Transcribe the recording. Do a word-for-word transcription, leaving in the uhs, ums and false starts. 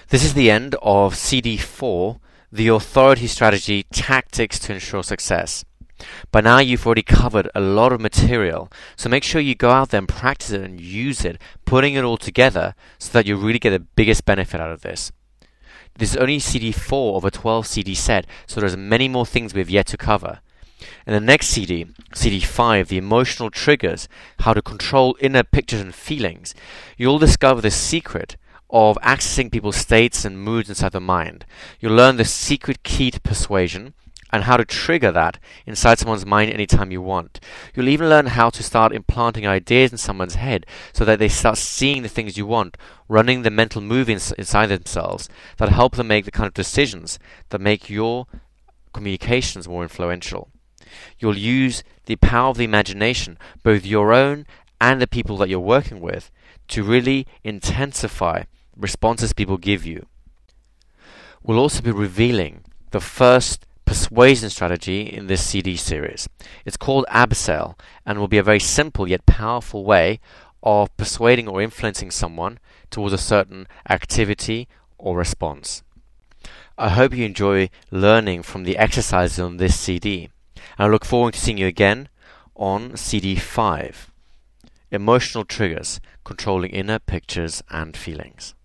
This is the end of C D four, the Authority Strategy Tactics to Ensure Success. By now you've already covered a lot of material, so make sure you go out there and practice it and use it, putting it all together so that you really get the biggest benefit out of this. This is only C D four of a twelve C D set, so there's many more things we've yet to cover. In the next C D, C D five, the emotional triggers, how to control inner pictures and feelings, you'll discover the secret of accessing people's states and moods inside the mind. You'll learn the secret key to persuasion and how to trigger that inside someone's mind anytime you want. You'll even learn how to start implanting ideas in someone's head so that they start seeing the things you want, running the mental movie inside themselves that help them make the kind of decisions that make your communications more influential. You'll use the power of the imagination, both your own and the people that you're working with, to really intensify responses people give you. We'll also be revealing the first persuasion strategy in this C D series. It's called Abseil and will be a very simple yet powerful way of persuading or influencing someone towards a certain activity or response. I hope you enjoy learning from the exercises on this C D, and I look forward to seeing you again on C D five, Emotional Triggers, Controlling Inner Pictures and Feelings.